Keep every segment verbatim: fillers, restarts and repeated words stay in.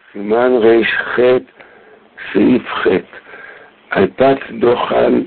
סימן ריש ח' סעיף ח' על פת דוחן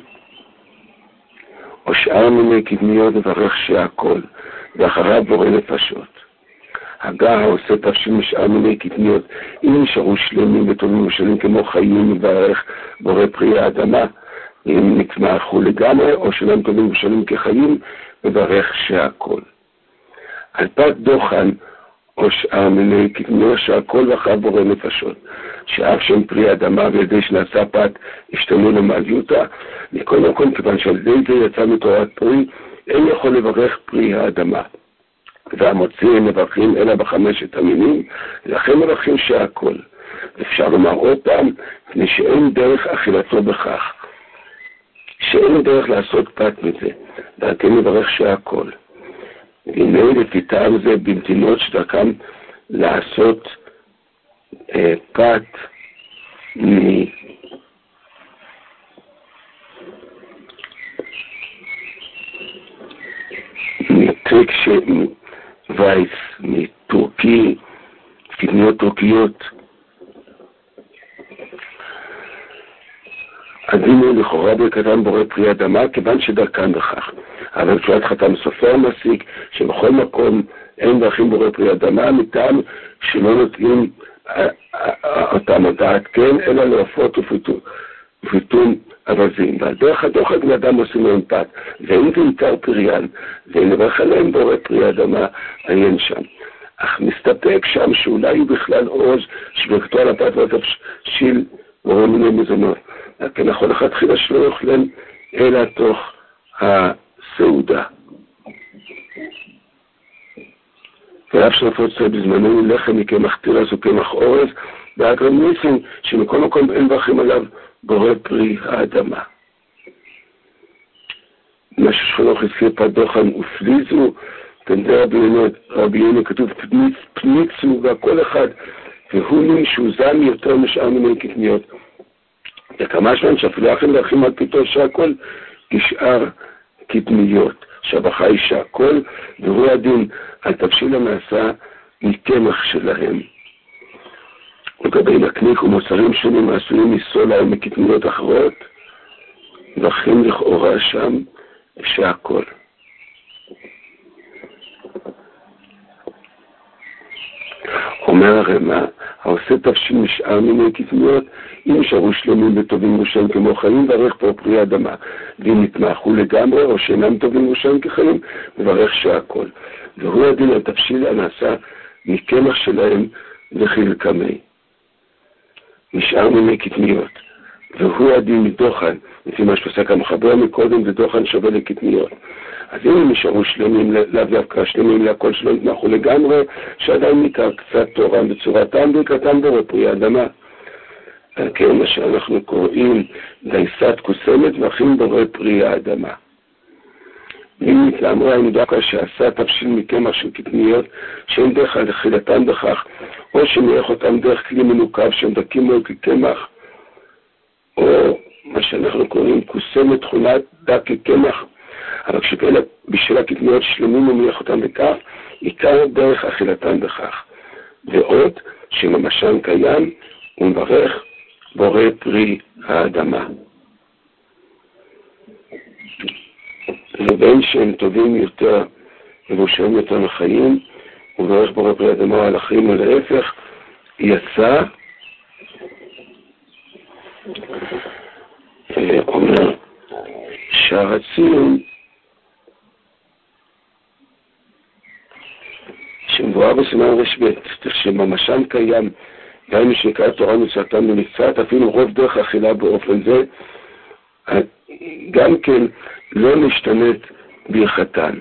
או שאר מיני קדמיות מברך שהכל ואחריו בורא נפשות. הגה העושה תפשיל משאר מיני קדמיות אם נשארו שלמים וטובים ושלים כמו חיים מברך בורא פרי האדמה אם נצמחו לגמרי או שלם טובים ושלים כחיים מברך שהכל. על פת דוחן או שאר מיני קדמיות שהכל ואחריו בורא נפשות שאף שם פרי אדמה וידי שנעשה פת השתנו למעליותה מכל מקום כיוון שעל ידי זה יצא מתורת פרי אין יכול לברך פרי האדמה והמוצאים מברכים אלא בחמשת המינים לכן מברכים שהכל. אפשר לומר עוד פעם מפני שאין דרך אכילתו בכך שאין דרך לעשות פת מזה ולכן מברך שהכל. הנה לפי טעם זה במדינות שדרכם לעשות אה, פת מ... מטריק וייס, מטורקי, קדמיות טורקיות. הדינו לכאורה ברכתם בורא פרי אדמה כיוון שדרכם בכך. אבל תשובת חתם סופר מסיק שבכל מקום אין דרכים בורא פרי אדמה מטעם שלא נותנים אותם הדעת כן אלא לעופות ופיתום ארזים. ועל דרך הדוחק לאדם עושים להם פת ואין זה עיקר פריין ונברך עליהם בורא פרי אדמה עיין שם. אך מסתפק שם שאולי הוא בכלל עוז שברכתו על הפת והתבשיל בורא מיני מזונות. לכן יכול לכתחילה שלא יאכלם אלא תוך הסעודה. ואף שנפוץ זה בזמנו לחם מקמח תירס וקמח אורז ואגרם ניסים שמכל מקום אין ברכים עליו בורא פרי האדמה. מה ששכנוך הזכיר פת דוחן ופליזו תנזה רבי יונה כתוב פניצ, פניצו והכל אחד והוא מין שהוא זן יותר משאר מיני קטניות וכמה שמן שאפילו אחים להכים על פיתו שהכל כשאר קדמיות שהברכה היא שהכל והוא הדין על תבשיל הנעשה מקמח שלהם. לגבי נקניק ומוצרים שונים העשויים מסולה או מקדמיות אחרות מברכים לכאורה שם שהכל. אומר הרמ"א העושה תבשיל משאר מיני קדמיות אם נשארו שלמים וטובים ושם כמו חיים מברך פה פרי אדמה ואם נתמחו לגמרי או שאינם טובים ושם כחיים מברך שהכל. והוא הדין על תבשיל הנעשה מקמח שלהם וחלקמי משאר מיני קדמיות והוא הדין מדוחן לפי מה שפסק המחבר מקודם זה דוחן שווה לקדמיות. אז אם הם נשארו שלמים לאו דווקא שלמים להכל שלא נתמחו לגמרי שעדיין ניכר קצת תורם בצורתם ברכתם בורא פרי אדמה. כן, מה שאנחנו קוראים דייסת קוסמת ואחים בורא פרי האדמה. אם נתאמרה אם דווקא שעשה תבשיל מקמח של קטניות שאין דרך על אכילתם בכך או שנערך אותם דרך כלי מנוקב שהם דקים לו כקמח או מה שאנחנו קוראים קוסמת תכונת דק כקמח אבל כשכאלה בשביל הקטניות שלמים ומניח אותם בכך עיקר דרך אכילתם בכך ועוד שממשן קיים ומברך בורא פרי האדמה. ובין שהם טובים יותר ובושרים יותר מחיים וברך בורא פרי האדמה על החיים ולהפך יצא ואומר שהרצון שמבואר בסימן רשבט שממשן קיים גם משנקרא תורה מצוותן במצוות אפילו רוב דרך אכילה באופן זה גם כן לא משתנת ברכתן.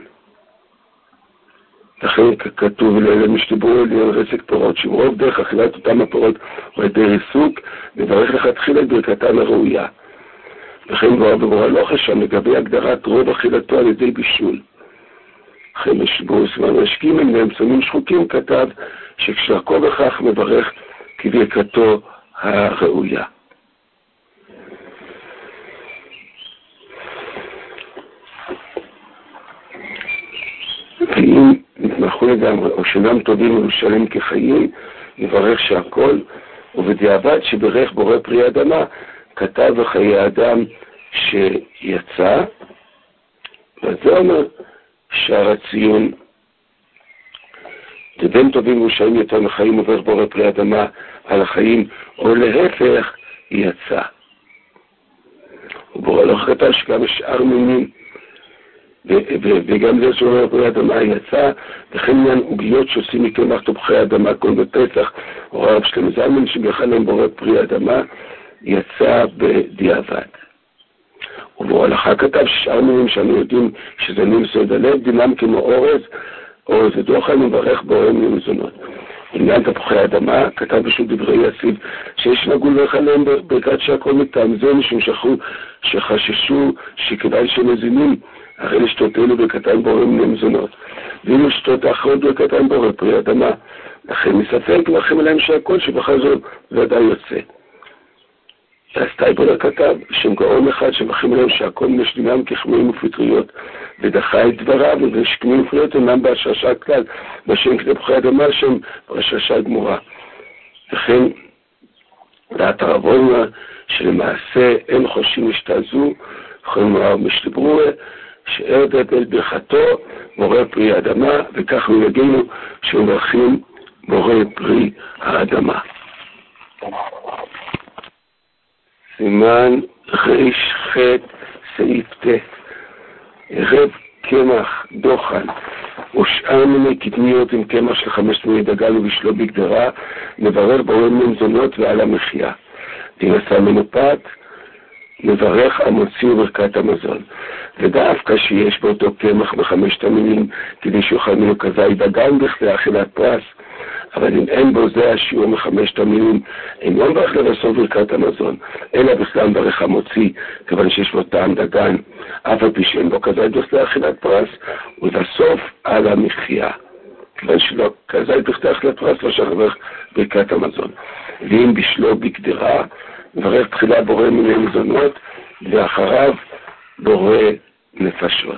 לכן כתוב לאלה משתברו אליהם רצק פירות שרוב דרך אכילת אותם הפירות או ידי ריסוק מברך לכתחילה את ברכתן הראויה. לכן בואר בבורא לא חשם לגבי הגדרת רוב אכילתו על ידי בישול. לכן משתברו סימן רשקים הם באמצעים שחוקים כתב שכשעקו בכך מברך כברכתו הראויה. ואם נתמחו לגמרי או שאינם טובים ונשארים כחיים, נברך שהכל ובדיעבד שברך בורא פרי אדמה, כתב בחיי אדם שיצא, וזה אומר שער הציון, ובין טובים ורשעים יותר מחיים וברך בורא פרי אדמה על החיים, או להפך, יצא. ובורא לא כתב שגם שאר מינים, וגם זה שאומר פרי אדמה יצא, וכן עניין עוגיות שעושים מקמח תפוחי אדמה כל בפסח, או הרב שלמה זלמן שבכלל להם בורא פרי אדמה, יצא בדיעבד. ובהלכה כתב ששאר מינים שאנו יודעים שזה נים סוד הלב, דינם כמו אורז, אורז ודוחל, מברך בורא מינים מזונות. עניין תפוחי אדמה, כתב פשוט דברי יסיב, שיש נגעו לברך עליהם ברכת שהכל מטעם זה, משום שחששו שכדאי שמזינים, הרי לשתות אלו ברכתיים בורא מינים מזונות. ואם לשתות האחרות ברכתיים בורא פרי אדמה, לכן מספק מברכים עליהם שהכל שבכל זאת ודאי יוצא. אז טייבולה כתב שם גאון אחד שמברכים עליהם שהכל משלימם כחמאים ופטריות, ודחה את דבריו ושקמים ופטריות אינם בהשרשה כלל, בשם כדי תפוחי אדמה שם בהשרשה גמורה. וכן דעת הרב אוימר שלמעשה אין חושים השתעזו, יכולים לומר משתברו שארדת אל ברכתו בורא פרי האדמה, וכך מנהגנו שמברכים בורא פרי האדמה. סימן ריש ח' סעיף ט'. ערב קמח דוחן ושאר מיני קטניות עם קמח של חמש מיני דגן ובשלו בגדרה, מברך בורא מיני מזונות ועל המחיה. אם עשה מנופת, מברך המוציא וברכת המזון. ודווקא שיש באותו קמח בחמשת המינים, כדי שיוכל מינו כזית דגן בכדי אכילת פרס, אבל אם אין בו זה השיעור מחמשת המינים, אינו מברך לבסוף ברכת המזון, אלא בכלל מברך המוציא, כיוון שיש בו טעם דגן, אף על פי שאין בו כזית בכדי אכילת פרס, ובסוף על המחיה. כיוון שלא כזית בכדי אכילת פרס, לא שחברך ברכת המזון. ואם בשלו בגדרה, מברך תחילה בורא מיני מזונות, ואחריו בורא נפשות.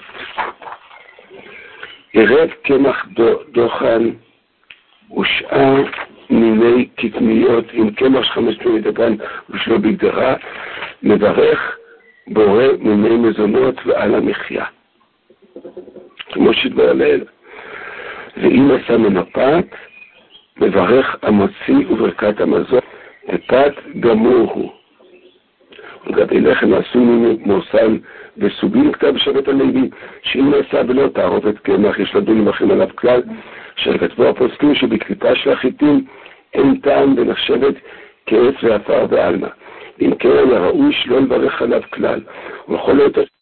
ערב קמח דוחן ושאר מיני קטניות עם קמח של חמש מיני דגן ושלו בגדרה, מברך בורא מיני מזונות ועל המחיה. כמו שהתברר לעיל. ואם עשה מנפת, מברך המוציא וברכת המזון, ופת גמור הוא. לגבי לחם עשוי מורסל וסוגים, כתב בשבט הלוי, שאם נעשה ולא תערובת קמח, יש לדון למחים עליו כלל, שכתבו הפוסקים שבקליפה של החיטים אין טעם ונחשבת כעץ ועפר ועלמה. אם כן היה ראוי שלא לברך עליו כלל, ובכל זאת